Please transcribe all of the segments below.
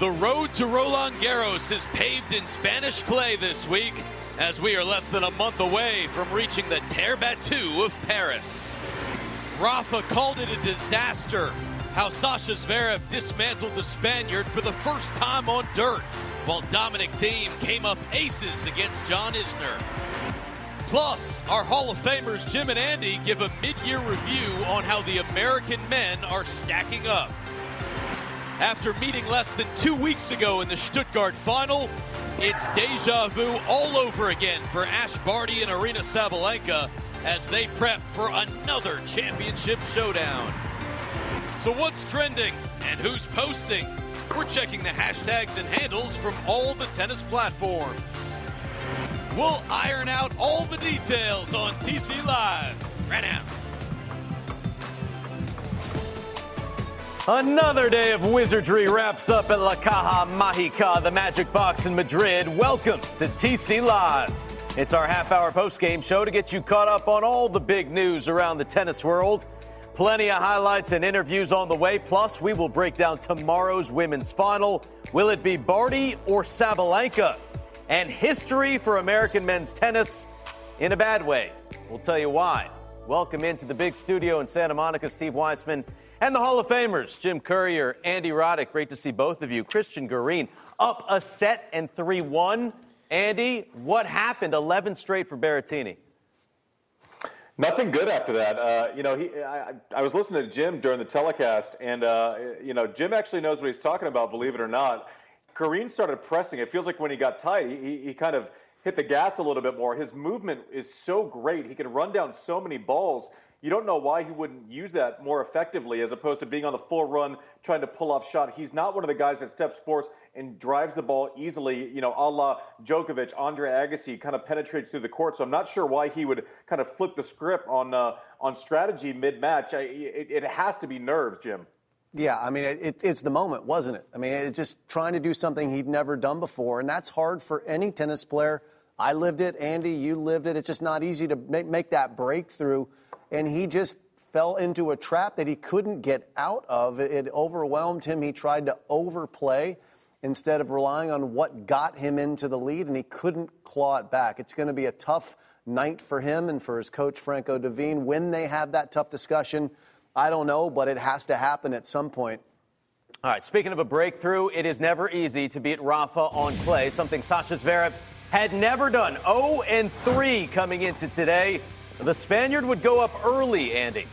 The road to Roland Garros is paved in Spanish clay this week, as we are less than a month away from reaching the Terre Battue of Paris. Rafa called it a disaster, how Sasha Zverev dismantled the Spaniard for the first time on dirt, while Dominic Thiem came up aces against John Isner. Plus, our Hall of Famers Jim and Andy give a mid-year review on how the American men are stacking up. After meeting less than 2 weeks ago in the Stuttgart final, it's deja vu all over again for Ash Barty and Aryna Sabalenka as they prep for another championship showdown. So what's trending and who's posting? We're checking the hashtags and handles from all the tennis platforms. We'll iron out all the details on TC Live right now. Another day of wizardry wraps up at La Caja Mágica, the Magic Box in Madrid. Welcome to TC Live. It's our half-hour post-game show to get you caught up on all the big news around the tennis world. Plenty of highlights and interviews on the way. Plus, we will break down tomorrow's women's final. Will it be Barty or Sabalenka? And history for American men's tennis in a bad way. We'll tell you why. Welcome into the big studio in Santa Monica, Steve Weissman, and the Hall of Famers, Jim Courier, Andy Roddick. Great to see both of you. Christian Garin up a set and 3-1. Andy, what happened? 11 straight for Berrettini. Nothing good after that. I was listening to Jim during the telecast, and, Jim actually knows what he's talking about, believe it or not. Garin started pressing. It feels like when he got tight, he kind of hit the gas a little bit more. His movement is so great. He can run down so many balls. You don't know why he wouldn't use that more effectively as opposed to being on the full run, trying to pull off shot. He's not one of the guys that steps forward and drives the ball easily, a la Djokovic, Andre Agassi, kind of penetrates through the court. So I'm not sure why he would kind of flip the script on strategy mid-match. It has to be nerves, Jim. Yeah, I mean, it's the moment, wasn't it? I mean, it's just trying to do something he'd never done before, and that's hard for any tennis player. I lived it, Andy, you lived it. It's just not easy to make that breakthrough, and he just fell into a trap that he couldn't get out of. It overwhelmed him. He tried to overplay instead of relying on what got him into the lead, and he couldn't claw it back. It's going to be a tough night for him and for his coach, Franco Davine. When they have that tough discussion, I don't know, but it has to happen at some point. All right, speaking of a breakthrough, it is never easy to beat Rafa on clay, something Sasha Zverev had never done. 0-3 coming into today. The Spaniard would go up early, Andy.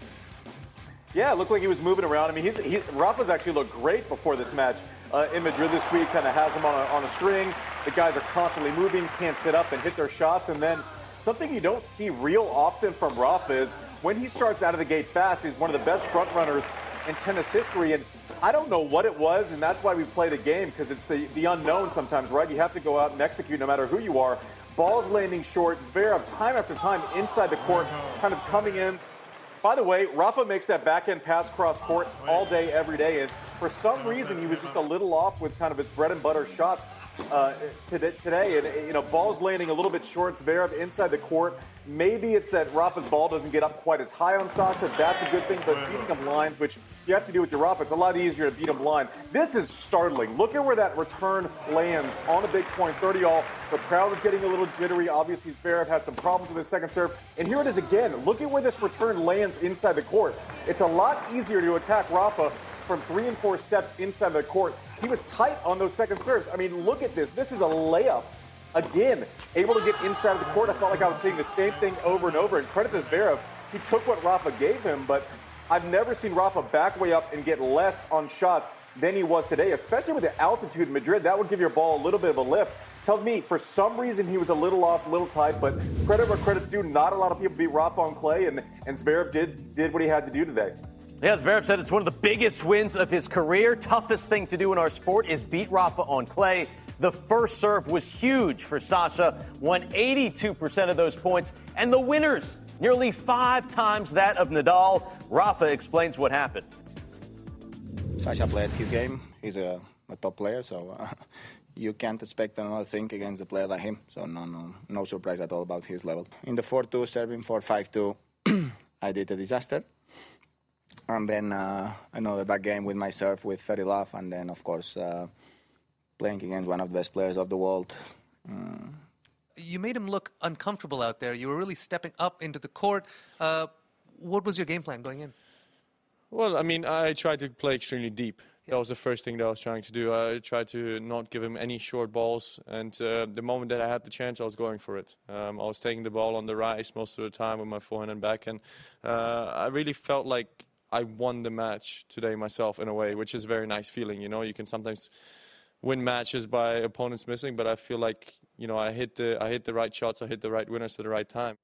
Yeah, it looked like he was moving around. I mean, Rafa's actually looked great before this match in Madrid this week. Kind of has him on a string. The guys are constantly moving, can't sit up and hit their shots. And then something you don't see real often from Rafa is when he starts out of the gate fast, he's one of the best front runners in tennis history. And I don't know what it was, and that's why we play the game, because it's the unknown sometimes, right? You have to go out and execute no matter who you are. Balls landing short. Zverev, time after time, inside the court, kind of coming in. By the way, Rafa makes that backhand pass cross court all day, every day. And for some reason, he was just a little off with kind of his bread and butter shots today. And, balls landing a little bit short. Zverev inside the court. Maybe it's that Rafa's ball doesn't get up quite as high on Sasha. That's a good thing. But beating him lines, which you have to do with your Rafa, it's a lot easier to beat him line. This is startling. Look at where that return lands on a big point, 30-all. The crowd was getting a little jittery. Obviously, Zverev had some problems with his second serve. And here it is again. Look at where this return lands inside the court. It's a lot easier to attack Rafa from 3 and 4 steps inside the court. He was tight on those second serves. I mean, look at this. This is a layup. Again, able to get inside of the court. I felt like I was seeing the same thing over and over. And credit to Zverev, he took what Rafa gave him, but I've never seen Rafa back way up and get less on shots than he was today, especially with the altitude in Madrid. That would give your ball a little bit of a lift. Tells me for some reason he was a little off, a little tight, but credit where credit's due. Not a lot of people beat Rafa on clay, and Zverev did what he had to do today. Yeah, Zverev said it's one of the biggest wins of his career. Toughest thing to do in our sport is beat Rafa on clay. The first serve was huge for Sasha, won 82% of those points, and the winners, nearly 5 times that of Nadal. Rafa explains what happened. Sasha played his game. He's a top player, so you can't expect another thing against a player like him. So no surprise at all about his level. In the 4-2, serving for 5-2, I did a disaster. And then another back game with my serve with 30 love. And then, of course, playing against one of the best players of the world. You made him look uncomfortable out there. You were really stepping up into the court. What was your game plan going in? Well, I mean, I tried to play extremely deep. That was the first thing that I was trying to do. I tried to not give him any short balls. And the moment that I had the chance, I was going for it. I was taking the ball on the rise most of the time with my forehand and backhand. I really felt like I won the match today myself in a way, which is a very nice feeling. You know, you can sometimes win matches by opponents missing, but I feel like, you know, I hit the right shots, I hit the right winners at the right time.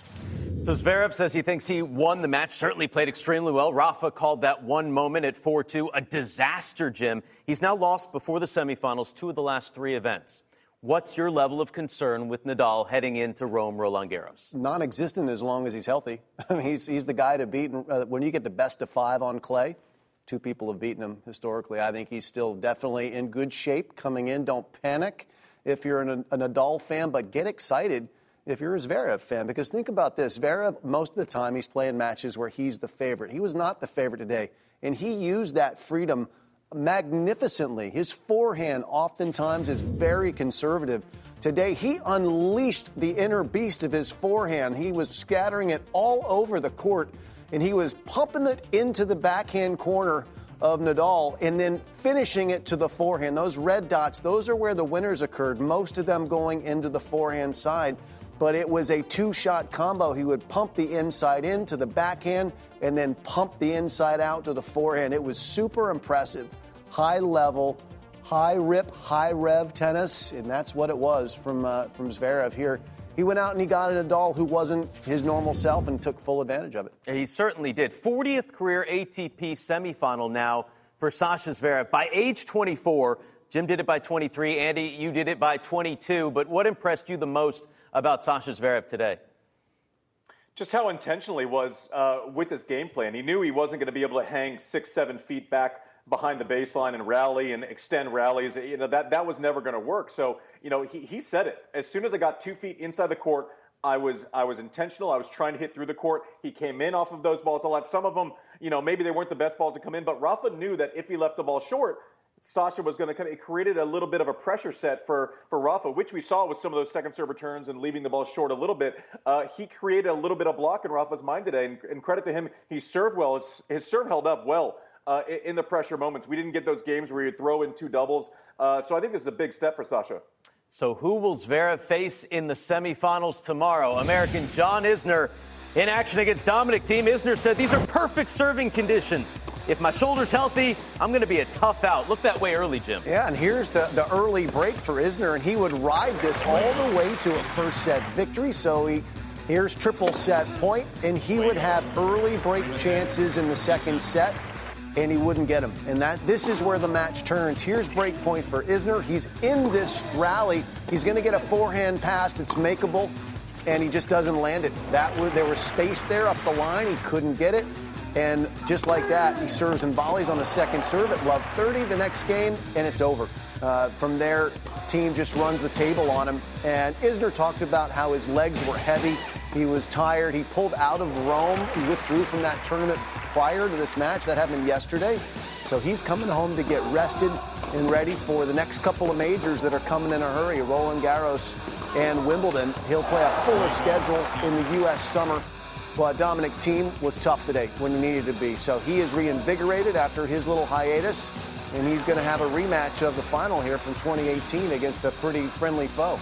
So Zverev says he thinks he won the match, certainly played extremely well. Rafa called that one moment at 4-2 a disaster, Jim. He's now lost before the semifinals 2 of the last 3 events. What's your level of concern with Nadal heading into Rome, Roland Garros? Non-existent as long as he's healthy. I mean, he's the guy to beat. When you get the best of 5 on clay, 2 people have beaten him historically. I think he's still definitely in good shape coming in. Don't panic if you're a Nadal fan, but get excited if you're a Zverev fan, because think about this. Zverev, most of the time, he's playing matches where he's the favorite. He was not the favorite today, and he used that freedom magnificently. His forehand oftentimes is very conservative. Today, he unleashed the inner beast of his forehand. He was scattering it all over the court, and he was pumping it into the backhand corner of Nadal and then finishing it to the forehand. Those red dots, those are where the winners occurred, most of them going into the forehand side. But it was a 2-shot combo. He would pump the inside in to the backhand and then pump the inside out to the forehand. It was super impressive. High level, high rip, high rev tennis, and that's what it was from Zverev here. He went out and he got a Nadal who wasn't his normal self and took full advantage of it. He certainly did. 40th career ATP semifinal now for Sasha Zverev. By age 24, Jim did it by 23. Andy, you did it by 22. But what impressed you the most about Sasha Zverev today? Just how intentional he was with his game plan. He knew he wasn't going to be able to hang 6-7 feet back behind the baseline and rally and extend rallies. You know, that was never going to work. So, you know, he said it. As soon as I got 2 feet inside the court, I was intentional. I was trying to hit through the court. He came in off of those balls a lot. Some of them, you know, maybe they weren't the best balls to come in, but Rafa knew that if he left the ball short, Sasha was going to come. It created a little bit of a pressure set for Rafa, which we saw with some of those second serve returns and leaving the ball short a little bit. He created a little bit of block in Rafa's mind today, and credit to him, he served well. His serve held up well in the pressure moments. We didn't get those games where you throw in 2 doubles. So I think this is a big step for Sasha. So who will Zverev face in the semifinals tomorrow? American John Isner in action against Dominic Thiem. Isner said, "These are perfect serving conditions. If my shoulder's healthy, I'm going to be a tough out." Look that way early, Jim. Yeah, and here's the early break for Isner, and he would ride this all the way to a first set victory. So here's triple set point, and he would have early break chances in the second set, and he wouldn't get them. And this is where the match turns. Here's break point for Isner. He's in this rally. He's going to get a forehand pass that's makeable, and he just doesn't land it. There was space there up the line. He couldn't get it. And just like that, he serves and volleys on the second serve at love 30 the next game, and it's over. From there, Thiem just runs the table on him. And Isner talked about how his legs were heavy. He was tired. He pulled out of Rome. He withdrew from that tournament prior to this match. That happened yesterday. So he's coming home to get rested and ready for the next couple of majors that are coming in a hurry, Roland Garros and Wimbledon. He'll play a fuller schedule in the U.S. summer. But Dominic Thiem was tough today when he needed to be. So he is reinvigorated after his little hiatus, and he's going to have a rematch of the final here from 2018 against a pretty friendly foe.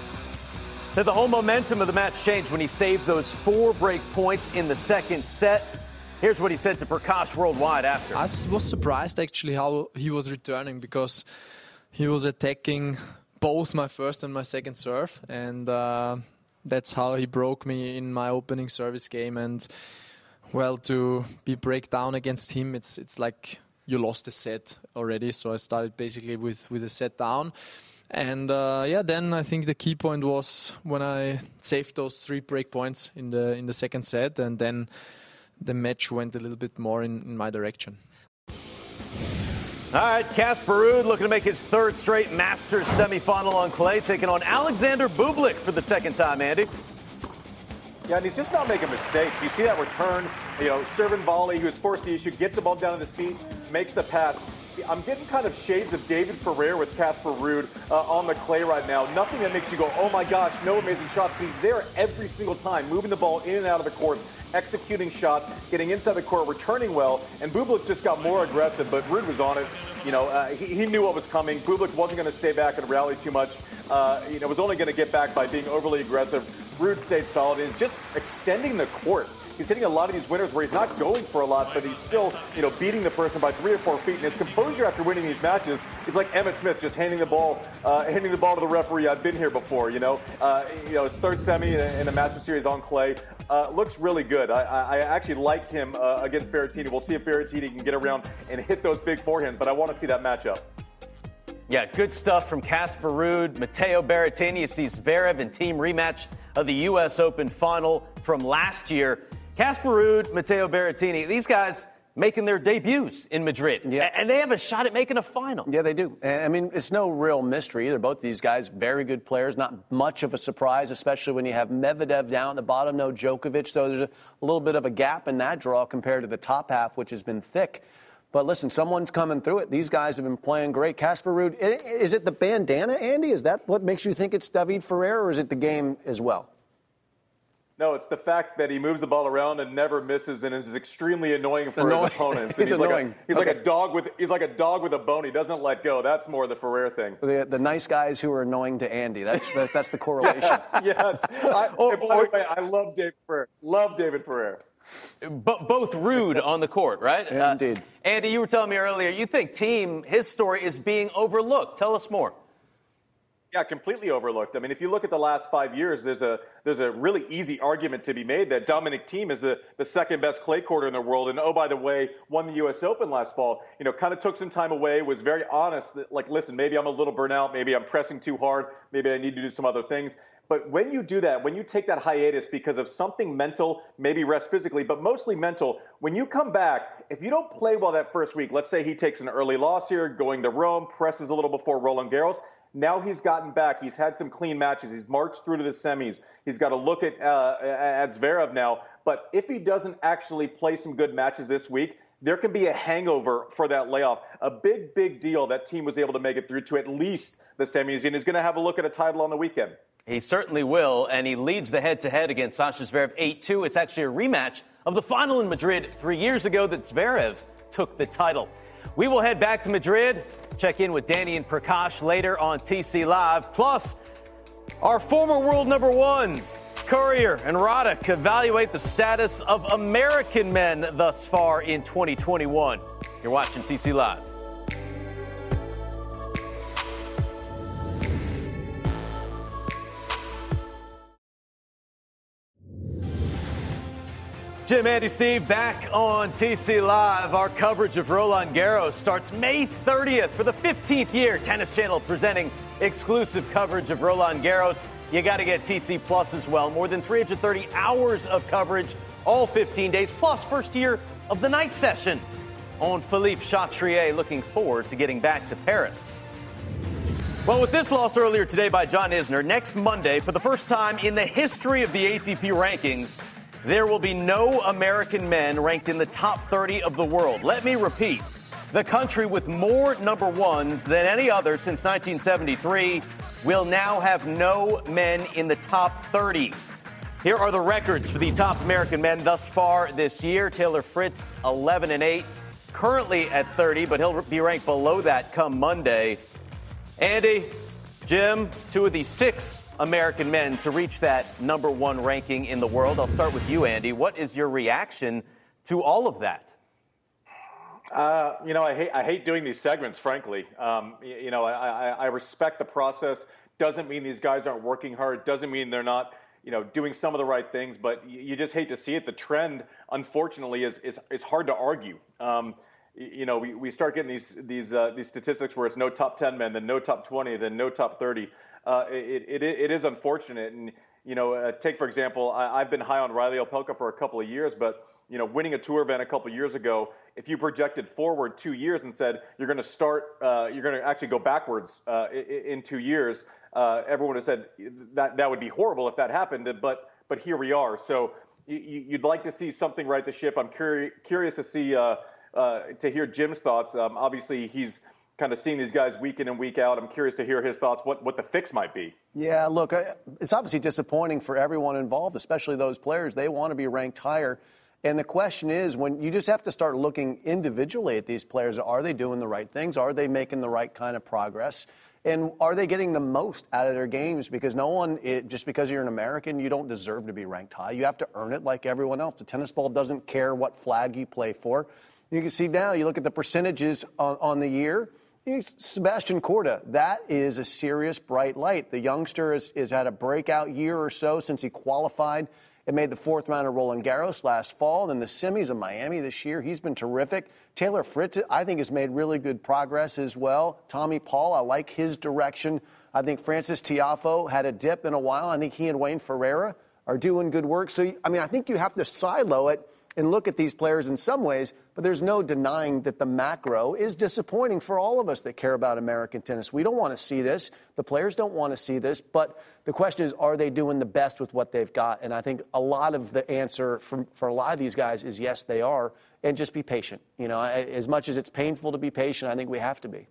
So the whole momentum of the match changed when he saved those 4 break points in the second set. Here's what he said to Prakash Worldwide after. I was surprised actually how he was returning, because he was attacking both my first and my second serve, and that's how he broke me in my opening service game. And well, to be break down against him, it's like you lost a set already. So I started basically with a set down. And then I think the key point was when I saved those 3 break points in the second set, and then the match went a little bit more in my direction. All right, Casper Ruud looking to make his 3rd straight Masters semifinal on clay, taking on Alexander Bublik for the second time, Andy. Yeah, and he's just not making mistakes. You see that return, serving volley, he was forced to issue, gets the ball down at his feet, makes the pass. I'm getting kind of shades of David Ferrer with Casper Ruud on the clay right now. Nothing that makes you go, oh my gosh, no amazing shots, but he's there every single time, moving the ball in and out of the court, executing shots, getting inside the court, returning well, and Bublik just got more aggressive, but Ruud was on it. He knew what was coming. Bublik wasn't going to stay back and rally too much. Was only going to get back by being overly aggressive. Ruud stayed solid. He's just extending the court. He's hitting a lot of these winners where he's not going for a lot, but he's still, beating the person by 3 or 4 feet. And his composure after winning these matches is like Emmitt Smith just handing the ball to the referee. I've been here before, his third semi in the Masters Series on clay. Looks really good. I actually like him against Berrettini. We'll see if Berrettini can get around and hit those big forehands, but I want to see that matchup. Yeah, good stuff from Casper Ruud, Matteo Berrettini. You see Zverev in team rematch of the U.S. Open final from last year. Casper Ruud, Matteo Berrettini, these guys making their debuts in Madrid. Yeah. And they have a shot at making a final. Yeah, they do. I mean, it's no real mystery either. Both these guys, very good players. Not much of a surprise, especially when you have Medvedev down at the bottom, no Djokovic. So there's a little bit of a gap in that draw compared to the top half, which has been thick. But listen, someone's coming through it. These guys have been playing great. Casper Ruud, is it the bandana, Andy? Is that what makes you think it's David Ferrer, or is it the game as well? No, it's the fact that he moves the ball around and never misses, and is extremely annoying for his opponents. He's annoying. Like a dog with a bone. He doesn't let go. That's more the Ferrer thing. The nice guys who are annoying to Andy. That's the correlation. Yes. By the way, I love David Ferrer. Love David Ferrer. Both Ruud on the court, right? Yeah, indeed. Andy, you were telling me earlier, you think his story is being overlooked. Tell us more. Yeah, completely overlooked. I mean, if you look at the last 5 years, there's a really easy argument to be made that Dominic Thiem is the second best clay courter in the world. And, oh, by the way, won the U.S. Open last fall. Kind of took some time away, was very honest. That, listen, maybe I'm a little burnout. Maybe I'm pressing too hard. Maybe I need to do some other things. But when you do that, when you take that hiatus because of something mental, maybe rest physically, but mostly mental, when you come back, if you don't play well that first week, let's say he takes an early loss here, going to Rome, presses a little before Roland Garros. Now he's gotten back. He's had some clean matches. He's marched through to the semis. He's got to look at Zverev now. But if he doesn't actually play some good matches this week, there can be a hangover for that layoff. A big, big deal that team was able to make it through to at least the semis, and is going to have a look at a title on the weekend. He certainly will, and he leads the head-to-head against Sasha Zverev 8-2. It's actually a rematch of the final in Madrid 3 years ago that Zverev took the title. We will head back to Madrid, check in with Danny and Prakash later on TC Live. Plus, our former world number ones, Courier and Roddick, evaluate the status of American men thus far in 2021. You're watching TC Live. Jim, Andy, Steve, back on TC Live. Our coverage of Roland Garros starts May 30th for the 15th year. Tennis Channel presenting exclusive coverage of Roland Garros. You got to get TC Plus as well. More than 330 hours of coverage, all 15 days, plus first year of the night session on Philippe Chatrier. Looking forward to getting back to Paris. Well, with this loss earlier today by John Isner, next Monday, for the first time in the history of the ATP rankings, there will be no American men ranked in the top 30 of the world. Let me repeat. The country with more number ones than any other since 1973 will now have no men in the top 30. Here are the records for the top American men thus far this year. Taylor Fritz, 11-8, currently at 30, but he'll be ranked below that come Monday. Andy, Jim, two of the 6 American men to reach that number 1 ranking in the world. I'll start with you, Andy. What is your reaction to all of that? I hate doing these segments, frankly. I respect the process. Doesn't mean these guys aren't working hard. Doesn't mean they're not, doing some of the right things. But you just hate to see it. The trend, unfortunately, is hard to argue. We start getting these statistics where it's no top 10 men, then no top 20, then no top 30. It is unfortunate. And, take, for example, I've been high on Riley Opelka for a couple of years, but, winning a tour event a couple of years ago, if you projected forward 2 years and said you're going to actually go backwards in 2 years, everyone would have said that would be horrible if that happened. But but here we are. So you'd like to see something right the ship. I'm curious to see to hear Jim's thoughts. Obviously, he's kind of seeing these guys week in and week out. I'm curious to hear his thoughts, what the fix might be. Yeah, look, it's obviously disappointing for everyone involved, especially those players. They want to be ranked higher. And the question is, when you just have to start looking individually at these players, are they doing the right things? Are they making the right kind of progress? And are they getting the most out of their games? Because just because you're an American, you don't deserve to be ranked high. You have to earn it like everyone else. The tennis ball doesn't care what flag you play for. You can see now, you look at the percentages on the year. Sebastian Korda, that is a serious bright light. The youngster has had a breakout year or so since he qualified and made the fourth round of Roland Garros last fall. Then the semis of Miami this year, he's been terrific. Taylor Fritz, I think, has made really good progress as well. Tommy Paul, I like his direction. I think Francis Tiafoe had a dip in a while. I think he and Wayne Ferreira are doing good work. So, I think you have to silo it and look at these players in some ways, but there's no denying that the macro is disappointing for all of us that care about American tennis. We don't want to see this. The players don't want to see this. But the question is, are they doing the best with what they've got? And I think a lot of the answer for a lot of these guys is yes, they are. And just be patient. As much as it's painful to be patient, I think we have to be.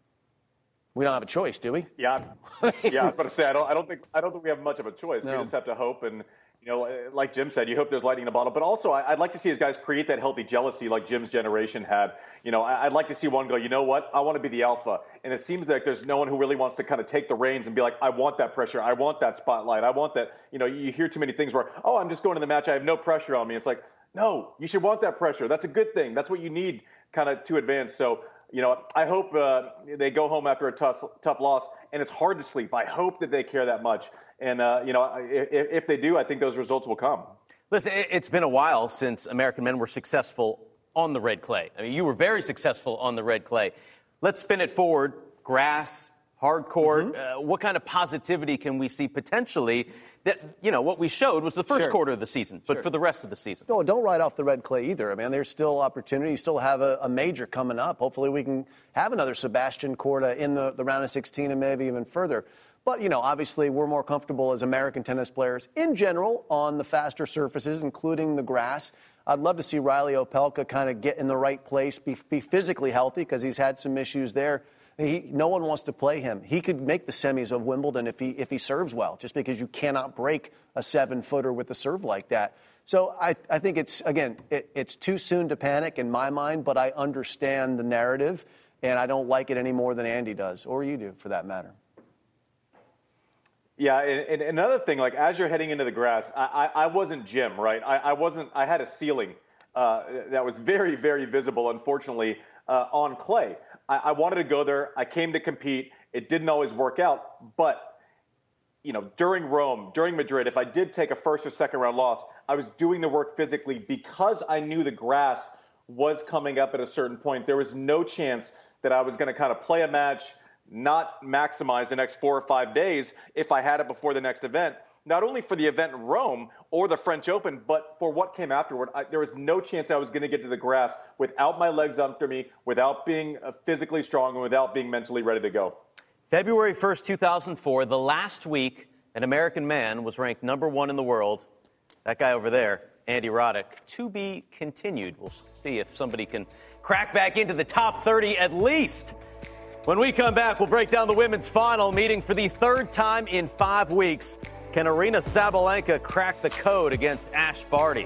We don't have a choice, do we? Yeah. I was about to say, I don't think we have much of a choice. No. We just have to hope and, like Jim said, you hope there's lightning in a bottle. But also, I'd like to see his guys create that healthy jealousy like Jim's generation had. I'd like to see one go, you know what? I want to be the alpha. And it seems like there's no one who really wants to kind of take the reins and be like, I want that pressure. I want that spotlight. I want that. You hear too many things where, I'm just going to the match. I have no pressure on me. It's like, no, you should want that pressure. That's a good thing. That's what you need kind of to advance. So, I hope they go home after a tough loss, and it's hard to sleep. I hope that they care that much. And, if they do, I think those results will come. Listen, it's been a while since American men were successful on the red clay. I mean, you were very successful on the red clay. Let's spin it forward. Grass, hard court. What kind of positivity can we see potentially that, what we showed was the first quarter of the season, but for the rest of the season? No, don't write off the red clay either. I mean, there's still opportunity. You still have a major coming up. Hopefully we can have another Sebastian Korda in the round of 16 and maybe even further. But, obviously we're more comfortable as American tennis players in general on the faster surfaces, including the grass. I'd love to see Riley Opelka kind of get in the right place, be physically healthy because he's had some issues there. No one wants to play him. He could make the semis of Wimbledon if he serves well, just because you cannot break a 7-footer with a serve like that. So I think it's too soon to panic in my mind, but I understand the narrative, and I don't like it any more than Andy does, or you do, for that matter. Yeah, and another thing, like as you're heading into the grass, I wasn't Jim, right? I had a ceiling that was very, very visible, unfortunately, on clay. I wanted to go there. I came to compete. It didn't always work out. But, during Rome, during Madrid, if I did take a first or second round loss, I was doing the work physically because I knew the grass was coming up at a certain point. There was no chance that I was going to kind of play a match, not maximize the next 4 or 5 days if I had it before the next event. Not only for the event in Rome or the French Open, but for what came afterward. There was no chance I was going to get to the grass without my legs under me, without being physically strong, and without being mentally ready to go. February 1st, 2004, the last week, an American man was ranked #1 in the world. That guy over there, Andy Roddick, to be continued. We'll see if somebody can crack back into the top 30 at least. When we come back, we'll break down the women's final, meeting for the third time in 5 weeks. Can Aryna Sabalenka crack the code against Ash Barty?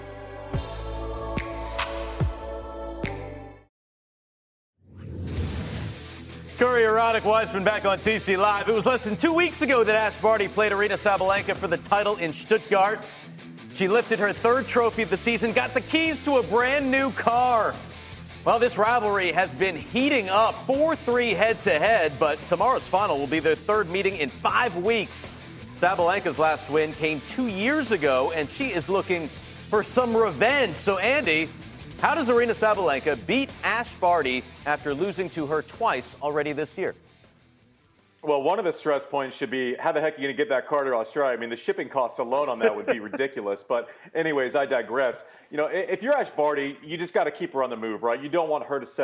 Courier Roddick Weissman back on TC Live. It was less than 2 weeks ago that Ash Barty played Aryna Sabalenka for the title in Stuttgart. She lifted her third trophy of the season, got the keys to a brand new car. Well, this rivalry has been heating up, 4-3 head-to-head, but tomorrow's final will be their third meeting in 5 weeks. Sabalenka's last win came 2 years ago, and she is looking for some revenge. So, Andy, how does Aryna Sabalenka beat Ash Barty after losing to her twice already this year? Well, one of the stress points should be, how the heck are you going to get that car to Australia? I mean, the shipping costs alone on that would be ridiculous. But anyways, I digress. If you're Ash Barty, you just got to keep her on the move, right? You don't want her to set up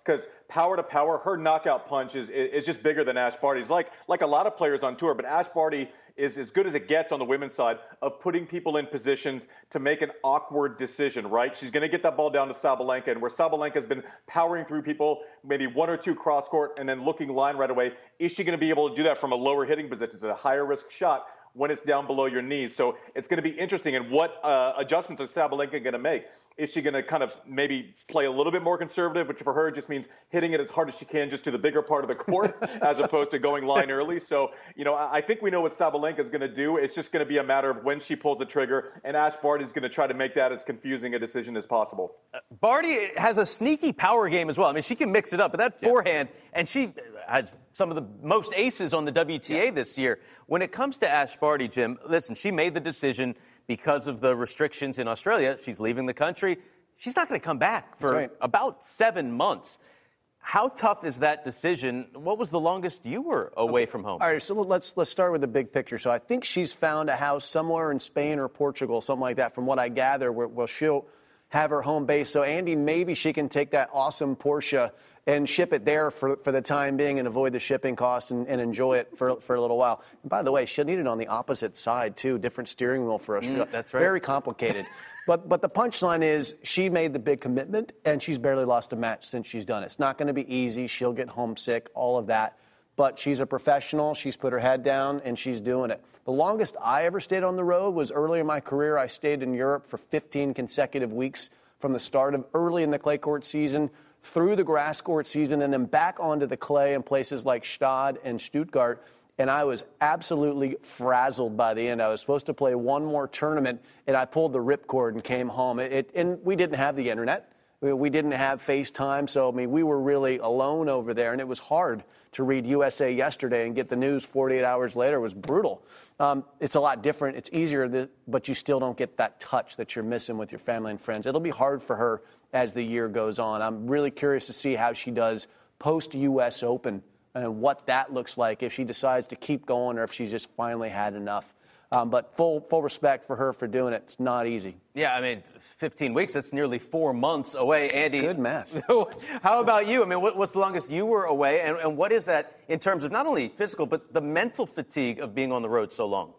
because power to power, her knockout punch is just bigger than Ash Barty's. Like a lot of players on tour, but Ash Barty is as good as it gets on the women's side of putting people in positions to make an awkward decision, right? She's going to get that ball down to Sabalenka, and where Sabalenka's been powering through people, maybe one or two cross court, and then looking line right away, is she going to be able to do that from a lower hitting position? It's a higher risk shot when it's down below your knees. So it's going to be interesting. And what adjustments is Sabalenka going to make? Is she going to kind of maybe play a little bit more conservative, which for her just means hitting it as hard as she can just to the bigger part of the court as opposed to going line early? So, I think we know what Sabalenka is going to do. It's just going to be a matter of when she pulls the trigger, and Ash Barty is going to try to make that as confusing a decision as possible. Barty has a sneaky power game as well. I mean, she can mix it up, but that forehand, and she has some of the most aces on the WTA this year. When it comes to Ash Barty, Jim, listen, she made the decision because of the restrictions in Australia. She's leaving the country. She's not going to come back for about 7 months. How tough is that decision? What was the longest you were away from home? All right, so let's start with the big picture. So I think she's found a house somewhere in Spain or Portugal, something like that, from what I gather, where she'll have her home base. So, Andy, maybe she can take that awesome Porsche and ship it there for the time being and avoid the shipping costs and enjoy it for a little while. And by the way, she'll need it on the opposite side, too. Different steering wheel for us. That's right. Very complicated. But the punchline is she made the big commitment, and she's barely lost a match since she's done it. It's not going to be easy. She'll get homesick, all of that. But she's a professional. She's put her head down, and she's doing it. The longest I ever stayed on the road was early in my career. I stayed in Europe for 15 consecutive weeks from the start of early in the clay court season through the grass court season and then back onto the clay in places like Stade and Stuttgart. And I was absolutely frazzled by the end. I was supposed to play one more tournament, and I pulled the ripcord and came home. And we didn't have the internet. We didn't have FaceTime. So, we were really alone over there, and it was hard to read USA Yesterday and get the news 48 hours later. It was brutal. It's a lot different. It's easier, but you still don't get that touch that you're missing with your family and friends. It'll be hard for her as the year goes on. I'm really curious to see how she does post-U.S. Open and what that looks like, if she decides to keep going or if she's just finally had enough. But full respect for her for doing it. It's not easy. Yeah, 15 weeks, that's nearly 4 months away. Andy. Good math. How about you? What's the longest you were away? And what is that in terms of not only physical, but the mental fatigue of being on the road so long?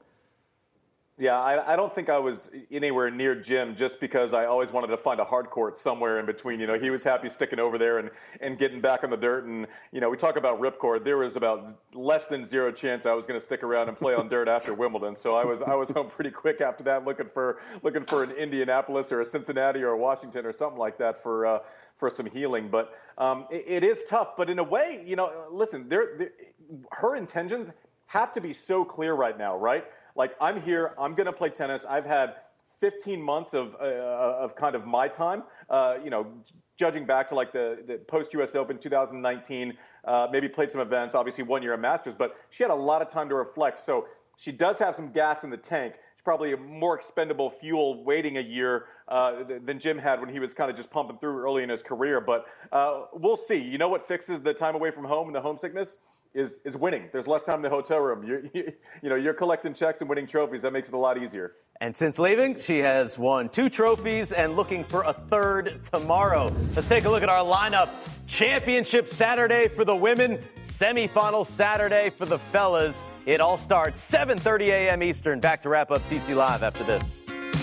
Yeah, I don't think I was anywhere near Jim just because I always wanted to find a hard court somewhere in between. He was happy sticking over there and getting back on the dirt. And, we talk about ripcord. There was about less than zero chance I was going to stick around and play on dirt after Wimbledon. So I was home pretty quick after that, looking for an Indianapolis or a Cincinnati or a Washington or something like that for some healing. But it is tough. But in a way, listen, her intentions have to be so clear right now, right? Like, I'm here, I'm going to play tennis. I've had 15 months of kind of my time, judging back to like the post-US Open 2019, maybe played some events, obviously 1 year at Masters, but she had a lot of time to reflect. So she does have some gas in the tank. She's probably a more expendable fuel waiting a year than Jim had when he was kind of just pumping through early in his career. But we'll see. You know what fixes the time away from home and the homesickness? Is winning. There's less time in the hotel room. You're collecting checks and winning trophies. That makes it a lot easier. And since leaving, she has won 2 trophies and looking for a 3rd tomorrow. Let's take a look at our lineup. Championship Saturday for the women, semifinal Saturday for the fellas. It all starts 7:30 a.m. Eastern. Back to wrap up TC Live after this.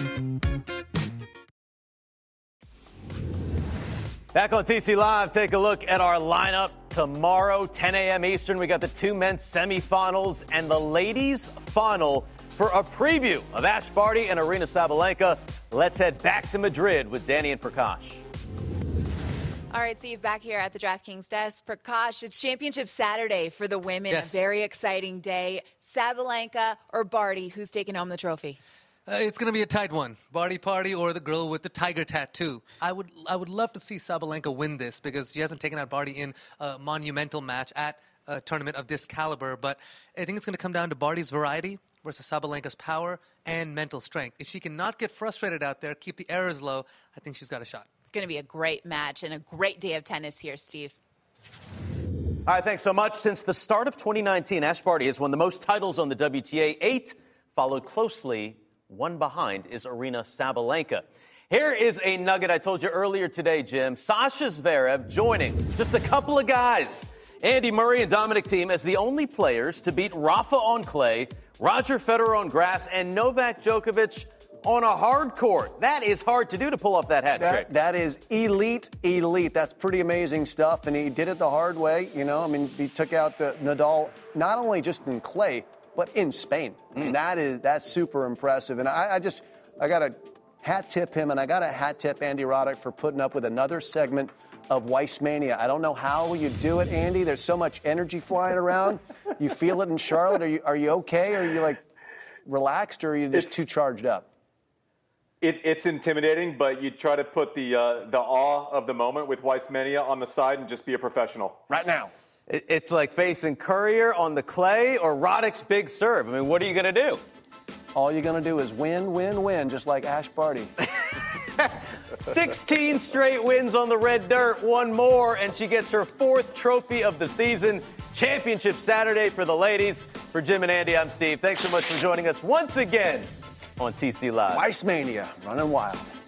Back on TC Live, take a look at our lineup tomorrow, 10 a.m. Eastern. We got the 2 men's semifinals and the ladies' final. For a preview of Ash Barty and Aryna Sabalenka, let's head back to Madrid with Danny and Prakash. All right, Steve, back here at the DraftKings desk. Prakash, it's Championship Saturday for the women. Yes. A very exciting day. Sabalenka or Barty, who's taking home the trophy? It's going to be a tight one. Barty Party or the girl with the tiger tattoo. I would love to see Sabalenka win this because she hasn't taken out Barty in a monumental match at a tournament of this caliber. But I think it's going to come down to Barty's variety versus Sabalenka's power and mental strength. If she cannot get frustrated out there, keep the errors low, I think she's got a shot. It's going to be a great match and a great day of tennis here, Steve. All right, thanks so much. Since the start of 2019, Ash Barty has won the most titles on the WTA, 8, followed closely. One behind is Aryna Sabalenka. Here is a nugget I told you earlier today, Jim. Sasha Zverev joining just a couple of guys, Andy Murray and Dominic Thiem, as the only players to beat Rafa on clay, Roger Federer on grass, and Novak Djokovic on a hard court. That is hard to do, to pull off that hat trick. That is elite. That's pretty amazing stuff, and he did it the hard way. He took out Nadal not only just in clay, but in Spain. And that's super impressive. And I got to hat tip him, and I got to hat tip Andy Roddick for putting up with another segment of Weissmania. I don't know how you do it, Andy. There's so much energy flying around. You feel it in Charlotte. Are you okay? Are you relaxed, or are you just too charged up? It's intimidating, but you try to put the awe of the moment with Weissmania on the side and just be a professional. Right now. It's like facing Courier on the clay or Roddick's big serve. What are you going to do? All you're going to do is win, just like Ash Barty. 16 straight wins on the red dirt, one more, and she gets her 4th trophy of the season. Championship Saturday for the ladies. For Jim and Andy, I'm Steve. Thanks so much for joining us once again on TC Live. Weissmania, running wild.